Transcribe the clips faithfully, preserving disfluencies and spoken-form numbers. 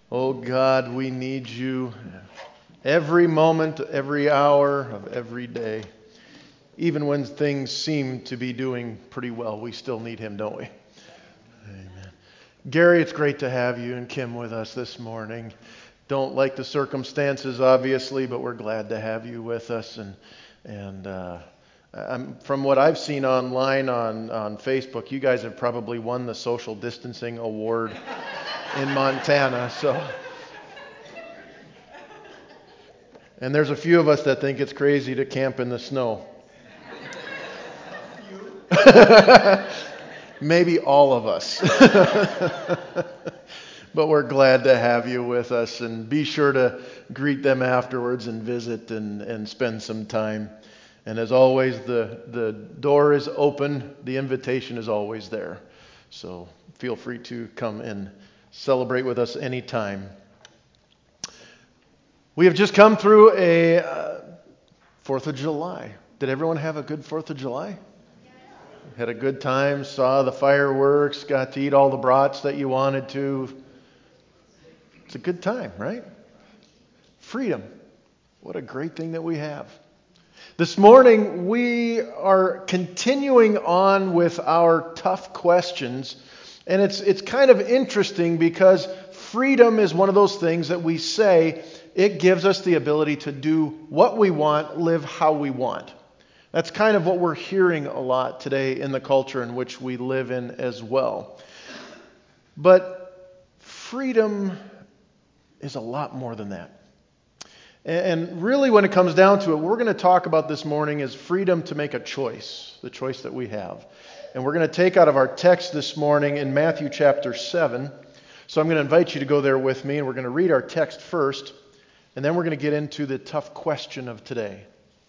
Oh God, we need you every moment, every hour of every day. Even when things seem to be doing pretty well, we still need him, don't we? Amen. Gary, it's great to have you and Kim with us this morning. Don't like the circumstances, obviously, but we're glad to have you with us. And and uh, I'm, from what I've seen online on, on Facebook, you guys have probably won the social distancing award in Montana. So, and there's a few of us that think it's crazy to camp in the snow. Maybe all of us. But we're glad to have you with us, and be sure to greet them afterwards and visit and, and spend some time. And as always, the, the door is open. The invitation is always there. So feel free to come and celebrate with us anytime. We have just come through a uh, fourth of July. Did everyone have a good fourth of July? Had a good time, saw the fireworks, got to eat all the brats that you wanted to. It's a good time, right? Freedom. What a great thing that we have. This morning, we are continuing on with our tough questions. And it's it's kind of interesting because freedom is one of those things that we say it gives us the ability to do what we want, live how we want. That's kind of what we're hearing a lot today in the culture in which we live in as well. But freedom is a lot more than that. And really when it comes down to it, what we're going to talk about this morning is freedom to make a choice, the choice that we have. And we're going to take out of our text this morning in Matthew chapter seven. So I'm going to invite you to go there with me, and we're going to read our text first, and then we're going to get into the tough question of today.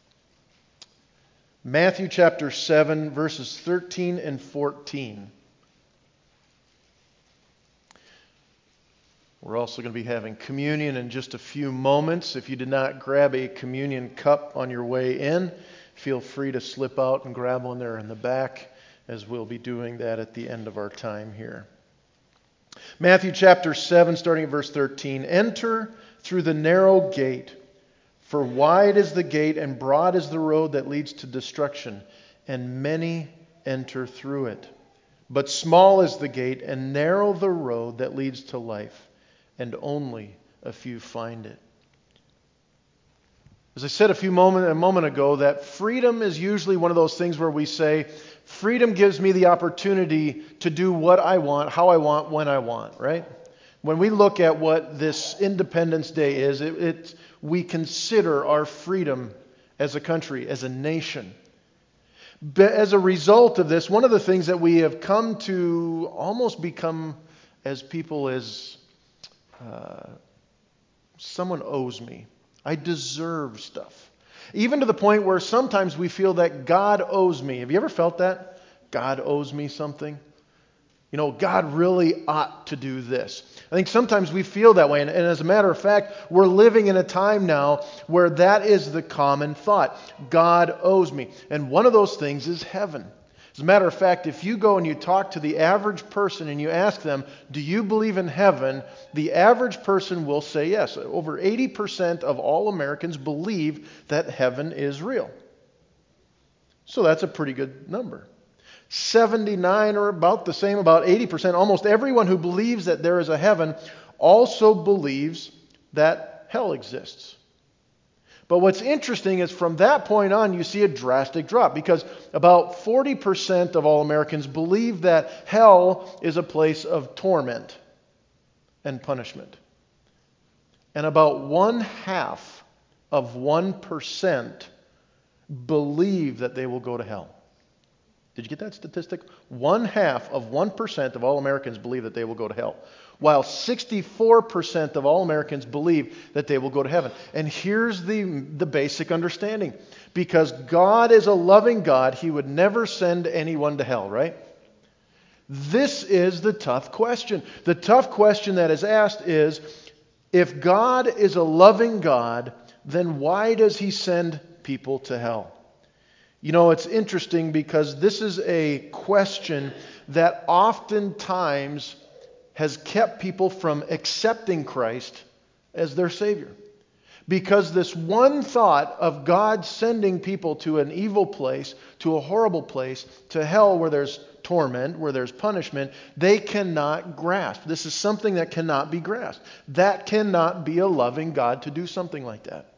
Matthew chapter seven, verses thirteen and fourteen. We're also going to be having communion in just a few moments. If you did not grab a communion cup on your way in, feel free to slip out and grab one there in the back, as we'll be doing that at the end of our time here. Matthew chapter seven, starting at verse thirteen. Enter through the narrow gate, for wide is the gate and broad is the road that leads to destruction, and many enter through it. But small is the gate and narrow the road that leads to life, and only a few find it. As I said a few moment a moment ago, that freedom is usually one of those things where we say, freedom gives me the opportunity to do what I want, how I want, when I want, right? When we look at what this Independence Day is, it, it we consider our freedom as a country, as a nation. But as a result of this, one of the things that we have come to almost become as people is uh, someone owes me. I deserve stuff. Even to the point where sometimes we feel that God owes me. Have you ever felt that? God owes me something. You know, God really ought to do this. I think sometimes we feel that way. And, and as a matter of fact, we're living in a time now where that is the common thought. God owes me. And one of those things is heaven. As a matter of fact, if you go and you talk to the average person and you ask them, do you believe in heaven? The average person will say yes. Over eighty percent of all Americans believe that heaven is real. So that's a pretty good number. seventy-nine or about the same, about eighty percent, almost everyone who believes that there is a heaven also believes that hell exists. But what's interesting is from that point on, you see a drastic drop, because about forty percent of all Americans believe that hell is a place of torment and punishment. And about one half of one percent believe that they will go to hell. Did you get that statistic? One half of one percent of all Americans believe that they will go to hell, while sixty-four percent of all Americans believe that they will go to heaven. And here's the, the basic understanding. Because God is a loving God, He would never send anyone to hell, right? This is the tough question. The tough question that is asked is, if God is a loving God, then why does He send people to hell? You know, it's interesting because this is a question that oftentimes has kept people from accepting Christ as their Savior. Because this one thought of God sending people to an evil place, to a horrible place, to hell where there's torment, where there's punishment, they cannot grasp. This is something that cannot be grasped. That cannot be a loving God to do something like that.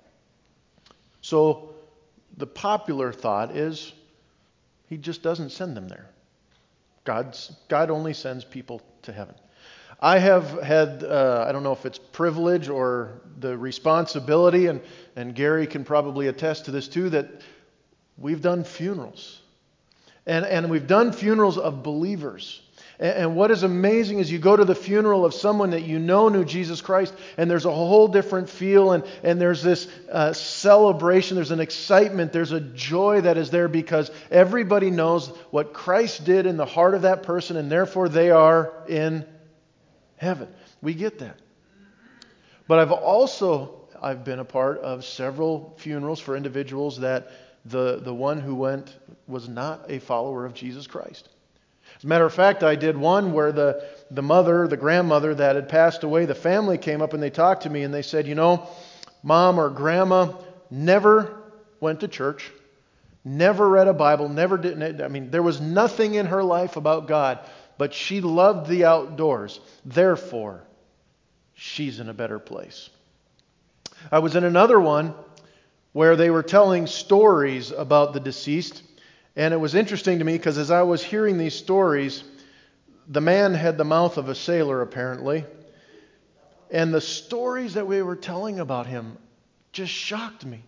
So the popular thought is He just doesn't send them there. God's, God only sends people to heaven. I have had, uh, I don't know if it's privilege or the responsibility, and, and Gary can probably attest to this too, that we've done funerals. And, and we've done funerals of believers. And, and what is amazing is you go to the funeral of someone that you know knew Jesus Christ, and there's a whole different feel, and, and there's this uh, celebration, there's an excitement, there's a joy that is there because everybody knows what Christ did in the heart of that person, and therefore they are in heaven. We get that. But I've also, I've been a part of several funerals for individuals that the, the one who went was not a follower of Jesus Christ. As a matter of fact, I did one where the, the mother, the grandmother that had passed away, the family came up and they talked to me and they said, you know, Mom or Grandma never went to church, never read a Bible, never did, I mean, there was nothing in her life about God. But she loved the outdoors. Therefore, she's in a better place. I was in another one where they were telling stories about the deceased. And it was interesting to me because as I was hearing these stories, the man had the mouth of a sailor apparently. And the stories that we were telling about him just shocked me.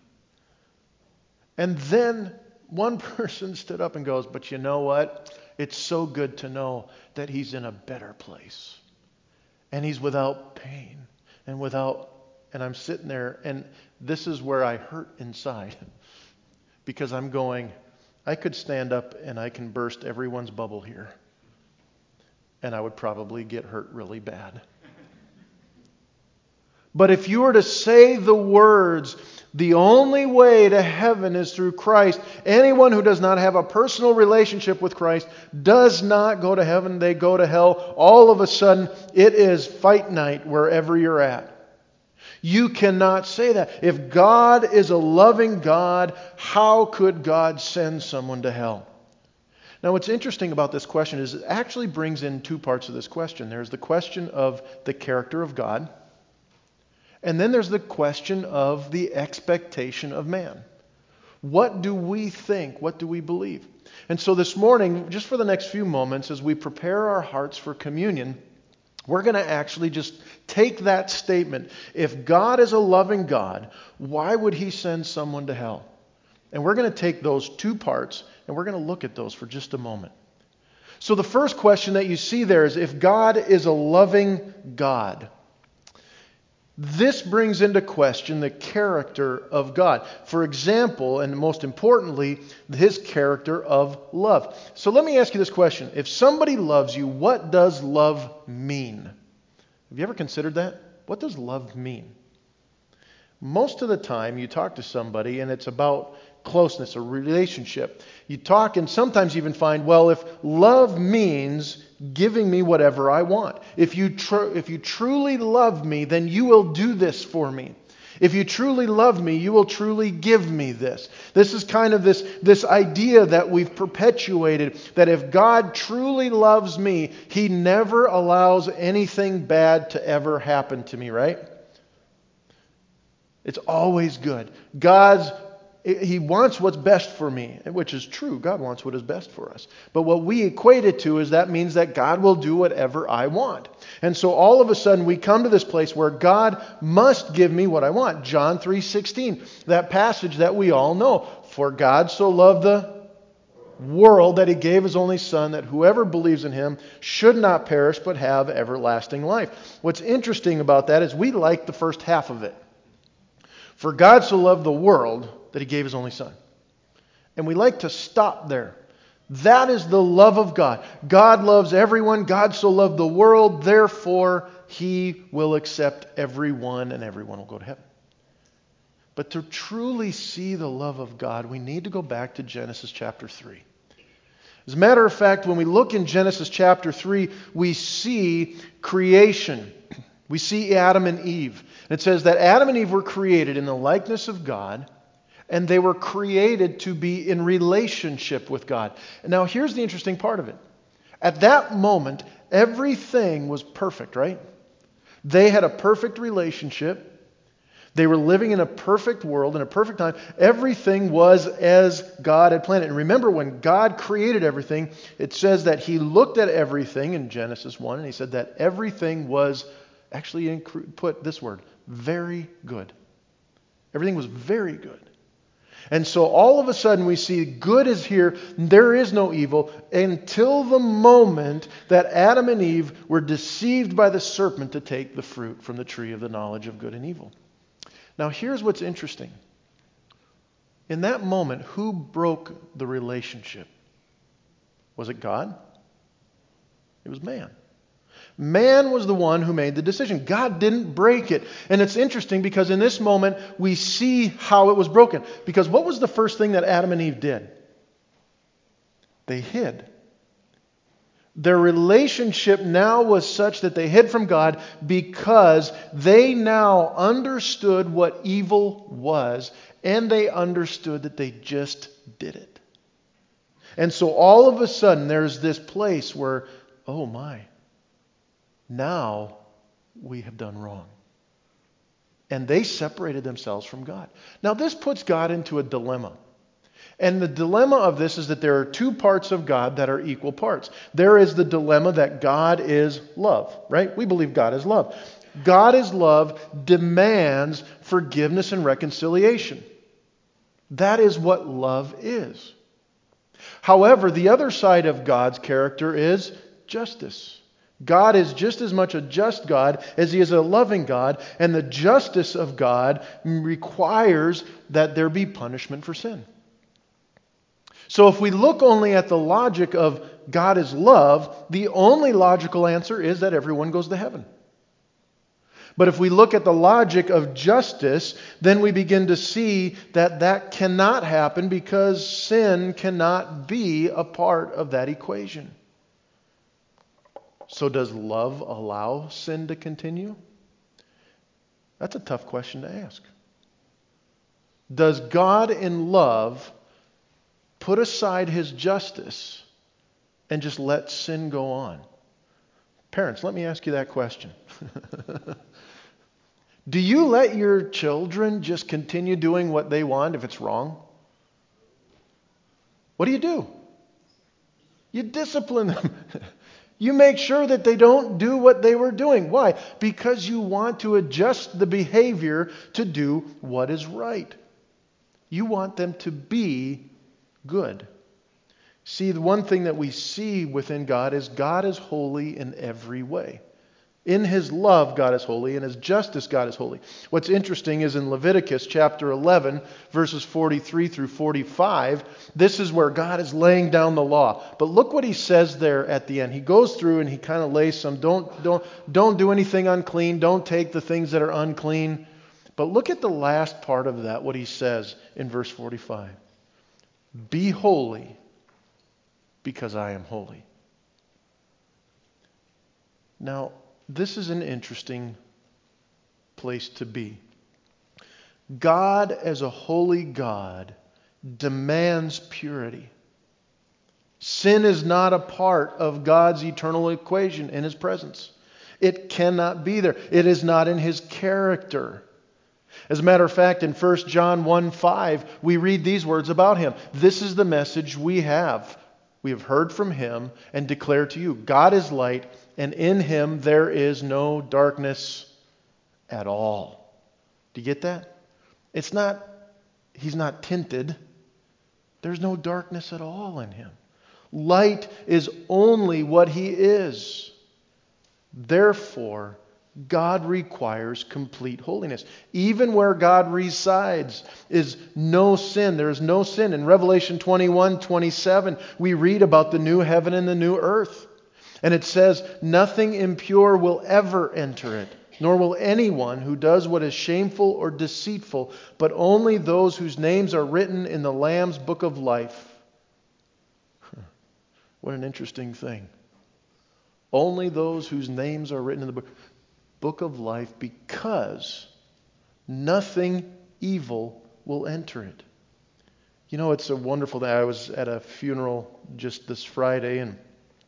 And then one person stood up and goes, but you know what? It's so good to know that he's in a better place. And he's without pain and without, and I'm sitting there and this is where I hurt inside. Because I'm going, I could stand up and I can burst everyone's bubble here. And I would probably get hurt really bad. But if you were to say the words, the only way to heaven is through Christ, anyone who does not have a personal relationship with Christ does not go to heaven, they go to hell. All of a sudden, it is fight night wherever you're at. You cannot say that. If God is a loving God, how could God send someone to hell? Now, what's interesting about this question is it actually brings in two parts of this question. There's the question of the character of God. And then there's the question of the expectation of man. What do we think? What do we believe? And so this morning, just for the next few moments, as we prepare our hearts for communion, we're going to actually just take that statement. If God is a loving God, why would He send someone to hell? And we're going to take those two parts, and we're going to look at those for just a moment. So the first question that you see there is, if God is a loving God, this brings into question the character of God. For example, and most importantly, His character of love. So let me ask you this question. If somebody loves you, what does love mean? Have you ever considered that? What does love mean? Most of the time you talk to somebody and it's about closeness, a relationship. You talk and sometimes you even find, well, if love means giving me whatever I want. If you tr- if you truly love me, then you will do this for me. If you truly love me, you will truly give me this. This is kind of this, this idea that we've perpetuated, that if God truly loves me, He never allows anything bad to ever happen to me, right? It's always good. God's He wants what's best for me, which is true. God wants what is best for us. But what we equate it to is that means that God will do whatever I want. And so all of a sudden we come to this place where God must give me what I want. John three sixteen, that passage that we all know. For God so loved the world that He gave His only Son, that whoever believes in Him should not perish but have everlasting life. What's interesting about that is we like the first half of it. For God so loved the world that He gave His only Son. And we like to stop there. That is the love of God. God loves everyone. God so loved the world. Therefore, He will accept everyone and everyone will go to heaven. But to truly see the love of God, we need to go back to Genesis chapter three. As a matter of fact, when we look in Genesis chapter three, we see creation. We see Adam and Eve. And it says that Adam and Eve were created in the likeness of God, and they were created to be in relationship with God. And now here's the interesting part of it. At that moment, everything was perfect, right? They had a perfect relationship. They were living in a perfect world, in a perfect time. Everything was as God had planned it. And remember, when God created everything, it says that He looked at everything in Genesis one, and He said that everything was, actually put this word, very good. Everything was very good. And so all of a sudden we see good is here, there is no evil, until the moment that Adam and Eve were deceived by the serpent to take the fruit from the tree of the knowledge of good and evil. Now here's what's interesting. In that moment, who broke the relationship? Was it God? It was man. Man was the one who made the decision. God didn't break it. And it's interesting because in this moment we see how it was broken. Because what was the first thing that Adam and Eve did? They hid. Their relationship now was such that they hid from God because they now understood what evil was, and they understood that they just did it. And so all of a sudden there's this place where, oh my, now we have done wrong. And they separated themselves from God. Now this puts God into a dilemma. And the dilemma of this is that there are two parts of God that are equal parts. There is the dilemma that God is love, right? We believe God is love. God is love demands forgiveness and reconciliation. That is what love is. However, the other side of God's character is justice. God is just as much a just God as He is a loving God, and the justice of God requires that there be punishment for sin. So if we look only at the logic of God is love, the only logical answer is that everyone goes to heaven. But if we look at the logic of justice, then we begin to see that that cannot happen because sin cannot be a part of that equation. So does love allow sin to continue? That's a tough question to ask. Does God in love put aside His justice and just let sin go on? Parents, let me ask you that question. Do you let your children just continue doing what they want if it's wrong? What do you do? You discipline them. You make sure that they don't do what they were doing. Why? Because you want to adjust the behavior to do what is right. You want them to be good. See, the one thing that we see within God is God is holy in every way. In His love, God is holy. In His justice, God is holy. What's interesting is in Leviticus chapter eleven, verses forty-three through forty-five, this is where God is laying down the law. But look what He says there at the end. He goes through and He kind of lays some, don't, don't, don't do anything unclean. Don't take the things that are unclean. But look at the last part of that, what He says in verse forty-five. Be holy because I am holy. Now, this is an interesting place to be. God, as a holy God, demands purity. Sin is not a part of God's eternal equation in His presence. It cannot be there. It is not in His character. As a matter of fact, in First John one five, we read these words about Him. This is the message we have. We have heard from Him and declare to you, God is light, and in Him there is no darkness at all. Do you get that? It's not, He's not tinted. There's no darkness at all in Him. Light is only what He is. Therefore, God requires complete holiness. Even where God resides is no sin. There is no sin. In Revelation twenty-one twenty-seven, we read about the new heaven and the new earth. And it says, nothing impure will ever enter it, nor will anyone who does what is shameful or deceitful, but only those whose names are written in the Lamb's book of life. What an interesting thing. Only those whose names are written in the book, book of life, because nothing evil will enter it. You know, it's a wonderful thing. I was at a funeral just this Friday and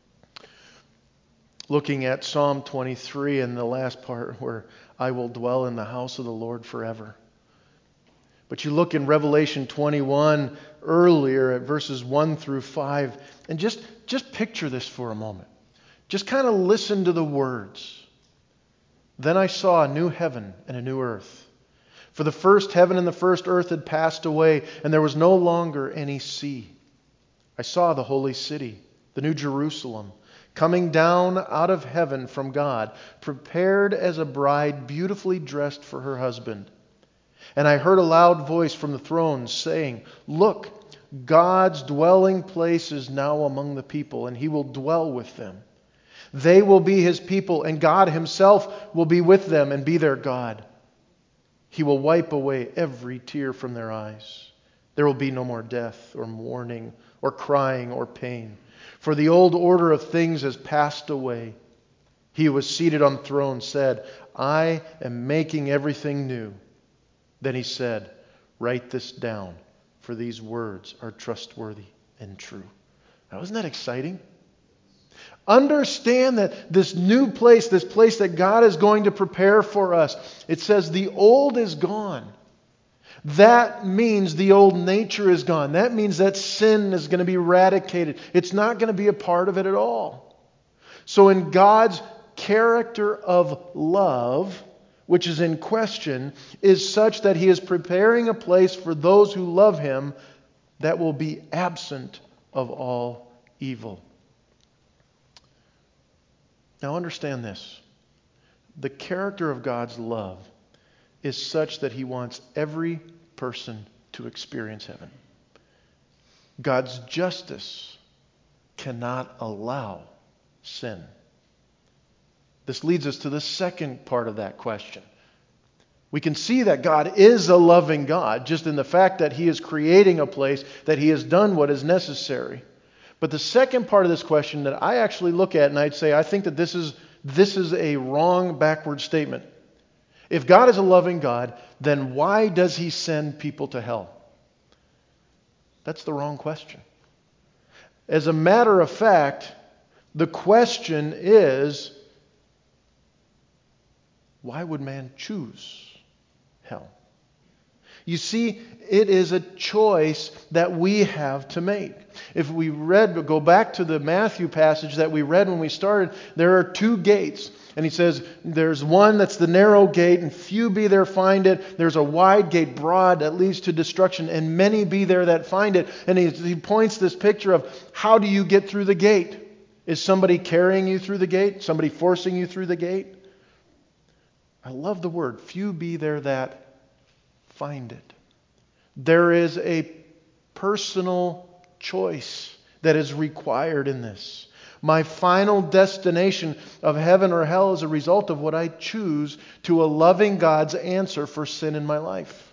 looking at Psalm twenty-three and the last part where I will dwell in the house of the Lord forever. But you look in Revelation twenty-one earlier at verses one through five, and just, just picture this for a moment. Just kind of listen to the words. Then I saw a new heaven and a new earth. For the first heaven and the first earth had passed away, and there was no longer any sea. I saw the holy city, the new Jerusalem, coming down out of heaven from God, prepared as a bride beautifully dressed for her husband. And I heard a loud voice from the throne saying, "Look, God's dwelling place is now among the people, and He will dwell with them. They will be His people, and God Himself will be with them and be their God. He will wipe away every tear from their eyes. There will be no more death or mourning or crying or pain, for the old order of things has passed away." He who was seated on the throne said, "I am making everything new." Then He said, "Write this down, for these words are trustworthy and true." Now, isn't that exciting? Understand that this new place, this place that God is going to prepare for us, it says the old is gone. That means the old nature is gone. That means that sin is going to be eradicated. It's not going to be a part of it at all. So in God's character of love, which is in question, is such that He is preparing a place for those who love Him that will be absent of all evil. Now understand this. The character of God's love is such that He wants every person to experience heaven. God's justice cannot allow sin. This leads us to the second part of that question. We can see that God is a loving God just in the fact that He is creating a place, that He has done what is necessary. But the second part of this question that I actually look at, and I'd say I think that this is this is a wrong backward statement. If God is a loving God, then why does He send people to hell? That's the wrong question. As a matter of fact, the question is, why would man choose hell? You see, it is a choice that we have to make. If we read, go back to the Matthew passage that we read when we started, there are two gates. And He says, there's one that's the narrow gate, and few be there find it. There's a wide gate, broad, that leads to destruction, and many be there that find it. And he, he points this picture of how do you get through the gate? Is somebody carrying you through the gate? Somebody forcing you through the gate? I love the word, few be there that find it. There is a personal choice that is required in this. My final destination of heaven or hell is a result of what I choose to a loving God's answer for sin in my life.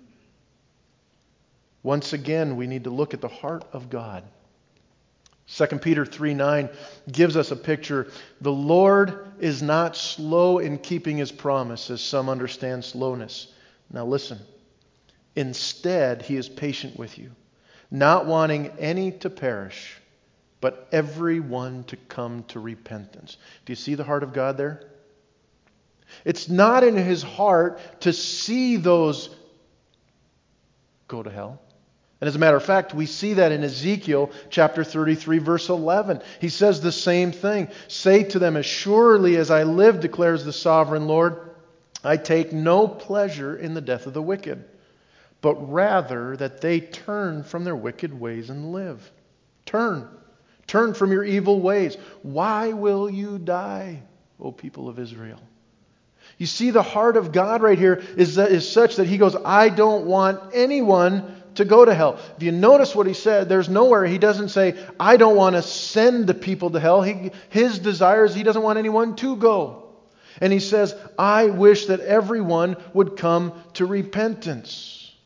Once again, we need to look at the heart of God. Second Peter three nine gives us a picture. The Lord is not slow in keeping His promise, as some understand slowness. Now listen. Instead, He is patient with you, not wanting any to perish, but everyone to come to repentance. Do you see the heart of God there? It's not in His heart to see those go to hell. And as a matter of fact, we see that in Ezekiel chapter thirty-three, verse eleven. He says the same thing. Say to them, as surely as I live, declares the sovereign Lord, I take no pleasure in the death of the wicked, but rather that they turn from their wicked ways and live. Turn. Turn from your evil ways. Why will you die, O people of Israel? You see, the heart of God right here is, that, is such that He goes, I don't want anyone to go to hell. If you notice what He said, there's nowhere He doesn't say, I don't want to send the people to hell. He, his desire is He doesn't want anyone to go. And He says, I wish that everyone would come to repentance.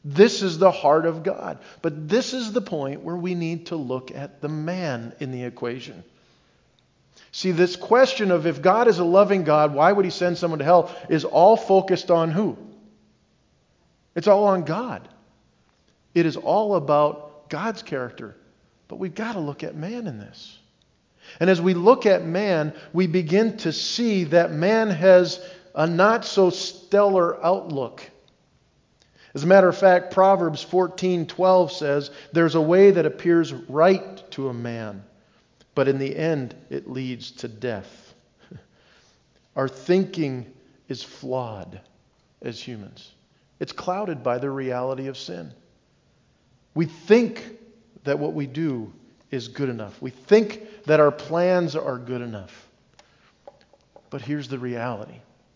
This is the heart of God. But this is the point where we need to look at the man in the equation. See, this question of if God is a loving God, why would he send someone to hell, is all focused on who? It's all on God. It is all about God's character. But we've got to look at man in this. And as we look at man, we begin to see that man has a not so stellar outlook. As a matter of fact, Proverbs fourteen twelve says, "There's a way that appears right to a man, but in the end it leads to death." Our thinking is flawed as humans. It's clouded by the reality of sin. We think that what we do is good enough. We think that our plans are good enough. But here's the reality.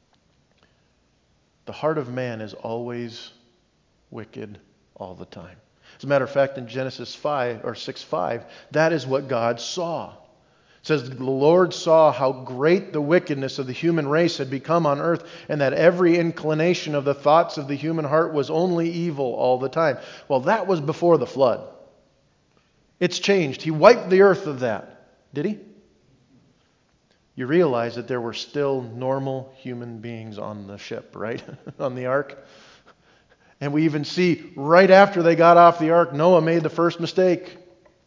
The heart of man is always wicked all the time. As a matter of fact, in Genesis five or six five, that is what God saw. It says, "The Lord saw how great the wickedness of the human race had become on earth, and that every inclination of the thoughts of the human heart was only evil all the time." Well, that was before the flood. It's changed. He wiped the earth of that. Did he? You realize that there were still normal human beings on the ship, right? On the ark. And we even see right after they got off the ark, Noah made the first mistake.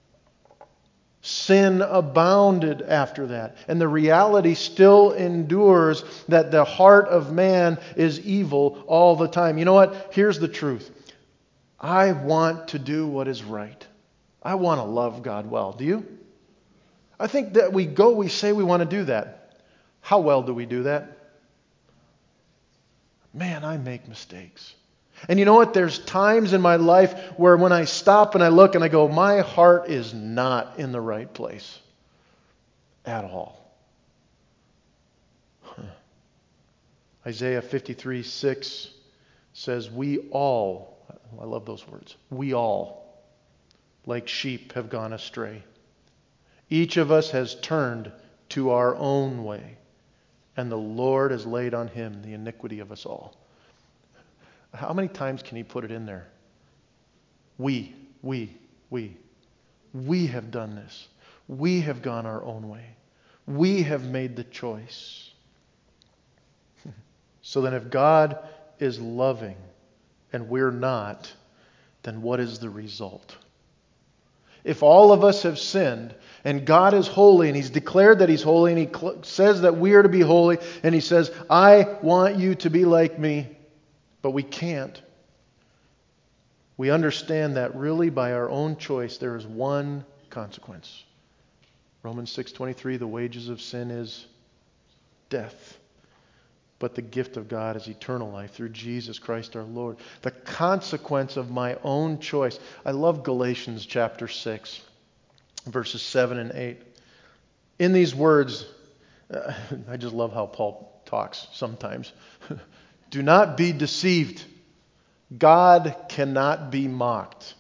Sin abounded after that. And the reality still endures that the heart of man is evil all the time. You know what? Here's the truth. I want to do what is right. I want to love God well. Do you? I think that we go, we say we want to do that. How well do we do that? Man, I make mistakes. And you know what? There's times in my life where when I stop and I look and I go, my heart is not in the right place at all. Huh. Isaiah fifty-three six says, "We all," I love those words, "we all, like sheep, have gone astray. Each of us has turned to our own way, and the Lord has laid on him the iniquity of us all." How many times can he put it in there? We, we, we. We have done this. We have gone our own way. We have made the choice. So then if God is loving and we're not, then what is the result? If all of us have sinned and God is holy and he's declared that he's holy and he cl- says that we are to be holy and he says, "I want you to be like me," but we can't. We understand that really by our own choice there is one consequence. Romans six twenty-three, "The wages of sin is death, but the gift of God is eternal life through Jesus Christ our Lord." The consequence of my own choice. I love Galatians chapter six, verses seven and eight. In these words, uh, I just love how Paul talks sometimes. "Do not be deceived. God cannot be mocked.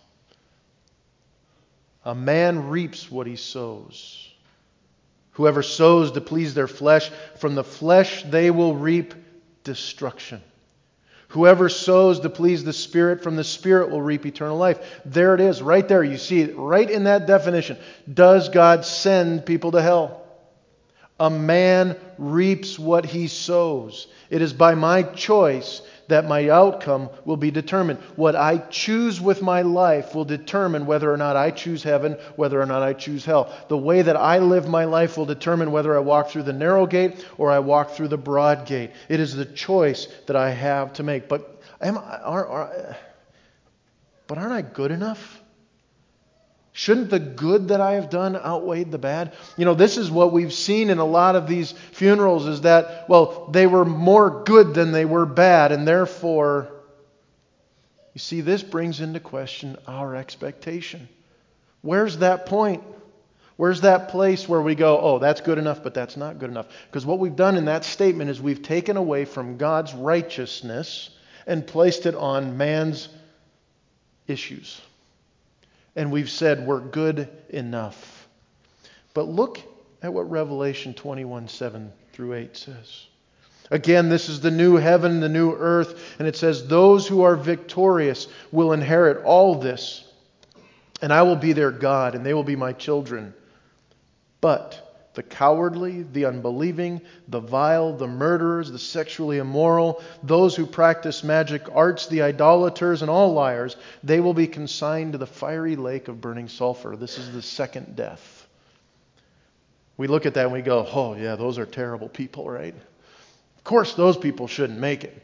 A man reaps what he sows. Whoever sows to please their flesh, from the flesh they will reap destruction. Whoever sows to please the Spirit, from the Spirit will reap eternal life." There it is, right there. You see it right in that definition. Does God send people to hell? A man reaps what he sows. It is by my choice that my outcome will be determined. What I choose with my life will determine whether or not I choose heaven, whether or not I choose hell. The way that I live my life will determine whether I walk through the narrow gate or I walk through the broad gate. It is the choice that I have to make. But am I, are, are, but aren't I good enough? Shouldn't the good that I have done outweigh the bad? You know, this is what we've seen in a lot of these funerals is that, well, they were more good than they were bad, and therefore, you see, this brings into question our expectation. Where's that point? Where's that place where we go, oh, that's good enough, but that's not good enough? Because what we've done in that statement is we've taken away from God's righteousness and placed it on man's issues. And we've said we're good enough. But look at what Revelation twenty-one, seven through eight says. Again, this is the new heaven, the new earth, and it says, those who are victorious will inherit all this, and I will be their God, and they will be my children. But the cowardly, the unbelieving, the vile, the murderers, the sexually immoral, those who practice magic arts, the idolaters, and all liars, they will be consigned to the fiery lake of burning sulfur. This is the second death. We look at that and we go, oh yeah, those are terrible people, right? Of course those people shouldn't make it.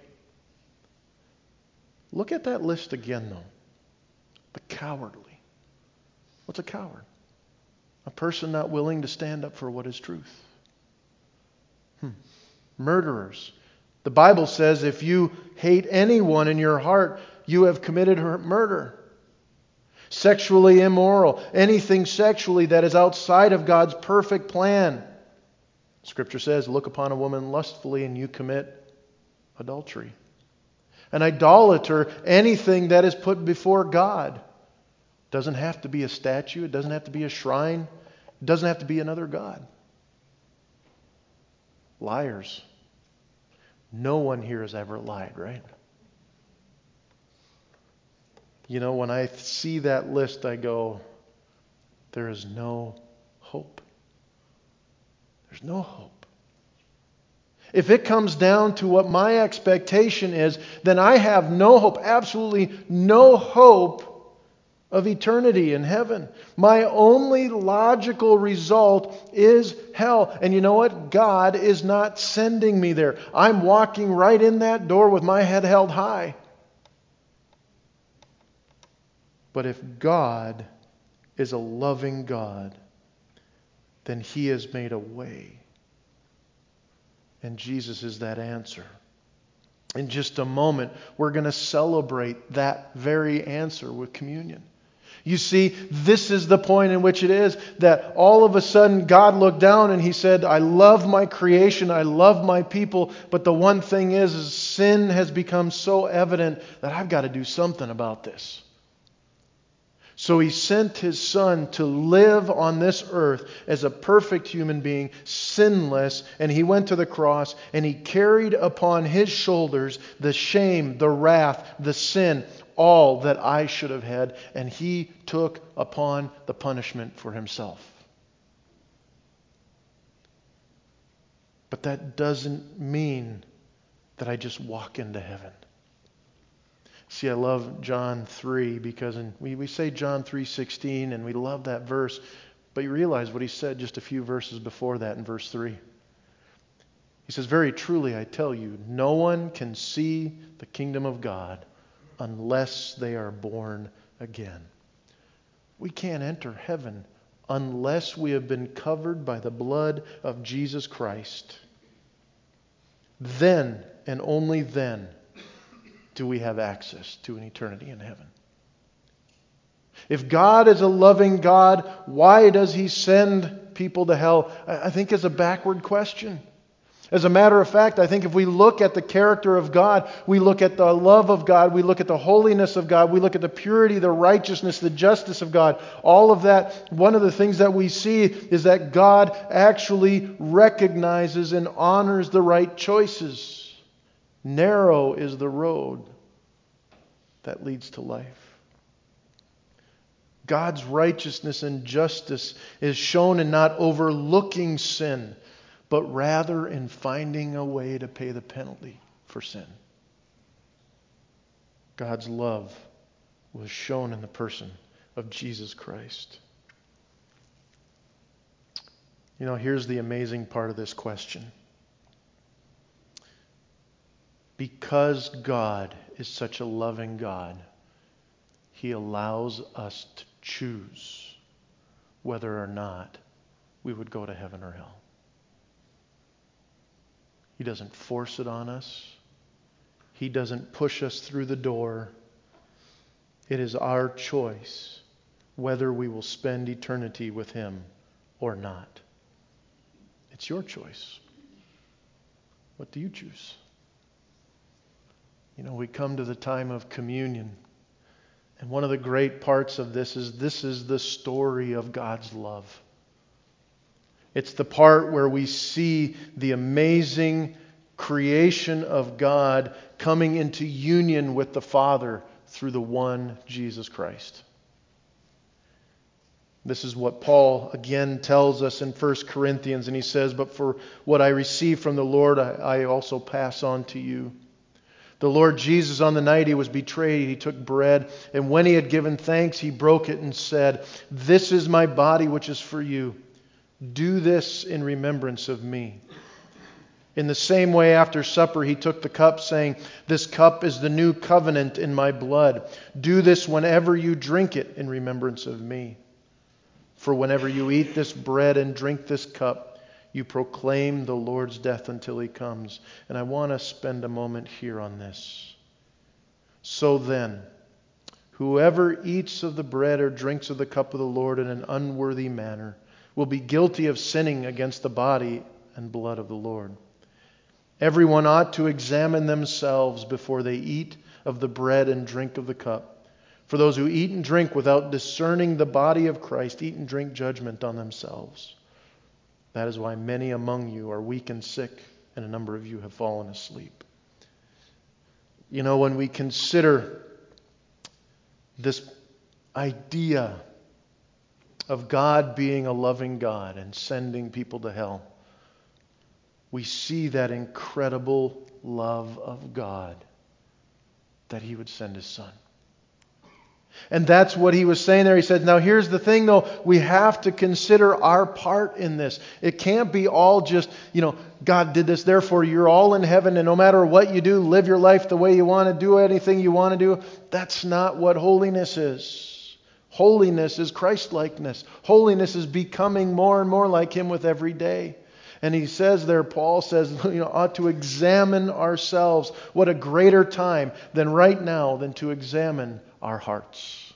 Look at that list again, though. The cowardly. What's a coward? A person not willing to stand up for what is truth. Hmm. Murderers. The Bible says if you hate anyone in your heart, you have committed murder. Sexually immoral. Anything sexually that is outside of God's perfect plan. Scripture says, look upon a woman lustfully and you commit adultery. An idolater, anything that is put before God. Doesn't have to be a statue. It doesn't have to be a shrine. It doesn't have to be another god. Liars. No one here has ever lied, right? You know, when I see that list, I go, there is no hope. There's no hope. If it comes down to what my expectation is, then I have no hope, absolutely no hope of eternity in heaven. My only logical result is hell. And you know what? God is not sending me there. I'm walking right in that door with my head held high. But if God is a loving God, then He has made a way. And Jesus is that answer. In just a moment, we're going to celebrate that very answer with communion. You see, this is the point in which it is that all of a sudden God looked down and He said, I love my creation, I love my people, but the one thing is, is sin has become so evident that I've got to do something about this. So He sent His Son to live on this earth as a perfect human being, sinless, and He went to the cross and He carried upon His shoulders the shame, the wrath, the sin, all that I should have had, and He took upon the punishment for Himself. But that doesn't mean that I just walk into heaven. See, I love John three because in, we, we say John three sixteen and we love that verse, but you realize what He said just a few verses before that in verse three. He says, very truly I tell you, no one can see the kingdom of God unless they are born again. We can't enter heaven unless we have been covered by the blood of Jesus Christ. Then, and only then, do we have access to an eternity in heaven. If God is a loving God, why does He send people to hell? I think it's a backward question. As a matter of fact, I think if we look at the character of God, we look at the love of God, we look at the holiness of God, we look at the purity, the righteousness, the justice of God, all of that, one of the things that we see is that God actually recognizes and honors the right choices. Narrow is the road that leads to life. God's righteousness and justice is shown in not overlooking sin, but rather in finding a way to pay the penalty for sin. God's love was shown in the person of Jesus Christ. You know, here's the amazing part of this question. Because God is such a loving God, He allows us to choose whether or not we would go to heaven or hell. He doesn't force it on us. He doesn't push us through the door. It is our choice whether we will spend eternity with Him or not. It's your choice. What do you choose? You know, we come to the time of communion. And one of the great parts of this is this is the story of God's love. It's the part where we see the amazing creation of God coming into union with the Father through the one Jesus Christ. This is what Paul again tells us in First Corinthians, and he says, "But for what I received from the Lord, I, I also pass on to you. The Lord Jesus, on the night he was betrayed, he took bread, and when he had given thanks, he broke it and said, 'This is my body which is for you. Do this in remembrance of me.' In the same way, after supper, he took the cup, saying, 'This cup is the new covenant in my blood. Do this whenever you drink it in remembrance of me. For whenever you eat this bread and drink this cup, you proclaim the Lord's death until he comes.'" And I want to spend a moment here on this. "So then, whoever eats of the bread or drinks of the cup of the Lord in an unworthy manner will be guilty of sinning against the body and blood of the Lord. Everyone ought to examine themselves before they eat of the bread and drink of the cup. For those who eat and drink without discerning the body of Christ eat and drink judgment on themselves. That is why many among you are weak and sick, and a number of you have fallen asleep." You know, when we consider this idea of God being a loving God and sending people to hell, we see that incredible love of God that he would send his Son. And that's what he was saying there. He said, now here's the thing though, we have to consider our part in this. It can't be all just, you know, God did this, therefore you're all in heaven, and no matter what you do, live your life the way you want to do, anything you want to do. That's not what holiness is. Holiness is Christ-likeness. Holiness is becoming more and more like him with every day. And he says there, Paul says, you know, ought to examine ourselves. What a greater time than right now than to examine our hearts.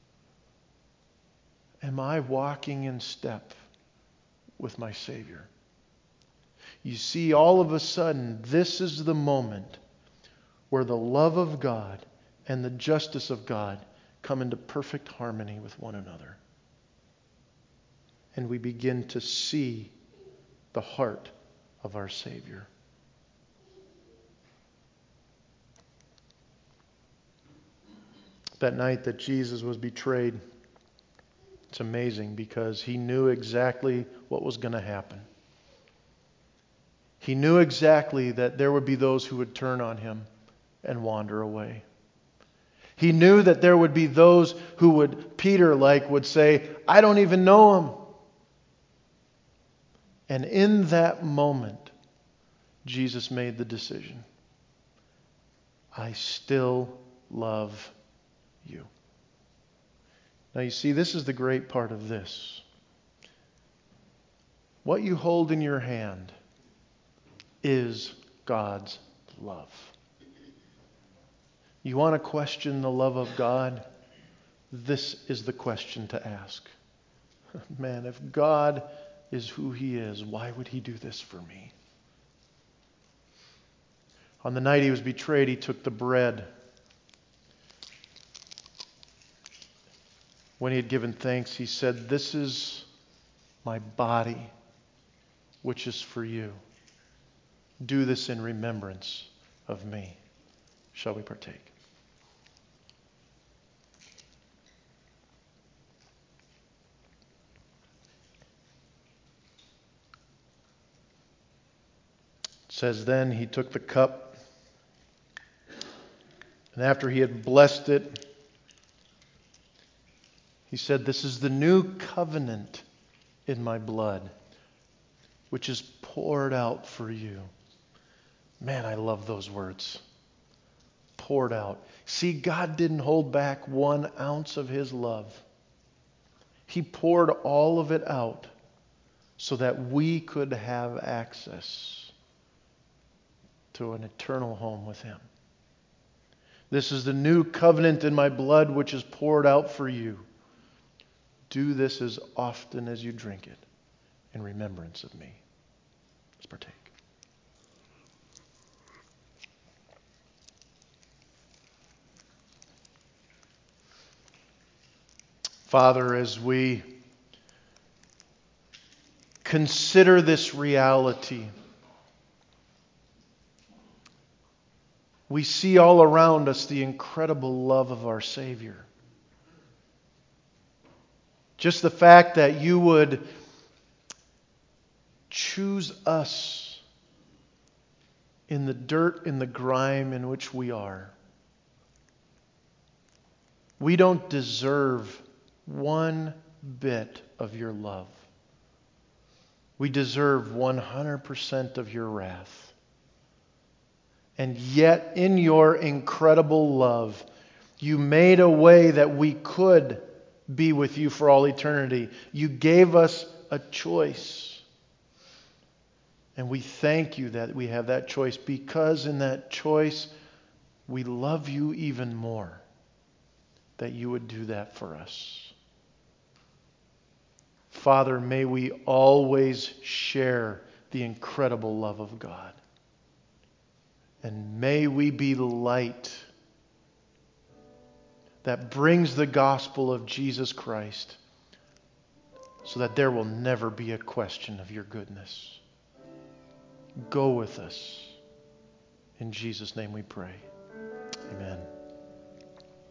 Am I walking in step with my Savior? You see, all of a sudden, this is the moment where the love of God and the justice of God come into perfect harmony with one another. And we begin to see the heart of our Savior. That night that Jesus was betrayed, it's amazing because he knew exactly what was going to happen. He knew exactly that there would be those who would turn on him and wander away. He knew that there would be those who would, Peter like, would say, "I don't even know him." And in that moment, Jesus made the decision. I still love you. Now you see, this is the great part of this. What you hold in your hand is God's love. You want to question the love of God? This is the question to ask. Man, if God is who he is, why would he do this for me? On the night he was betrayed, he took the bread. When he had given thanks, he said, "This is my body, which is for you. Do this in remembrance of me." Shall we partake? It says, then he took the cup, and after he had blessed it, he said, "This is the new covenant in my blood, which is poured out for you." Man, I love those words. Poured out. See, God didn't hold back one ounce of his love. He poured all of it out so that we could have access to an eternal home with him. This is the new covenant in my blood, which is poured out for you. Do this as often as you drink it in remembrance of me. Let's partake. Father, as we consider this reality We see all around us the incredible love of our Savior. Just the fact that you would choose us in the dirt, in the grime in which we are. We don't deserve one bit of your love. We deserve one hundred percent of your wrath. And yet, in your incredible love, you made a way that we could be with you for all eternity. You gave us a choice. And we thank you that we have that choice, because in that choice, we love you even more, that you would do that for us. Father, may we always share the incredible love of God. And may we be the light that brings the gospel of Jesus Christ, so that there will never be a question of your goodness. Go with us. In Jesus' name we pray.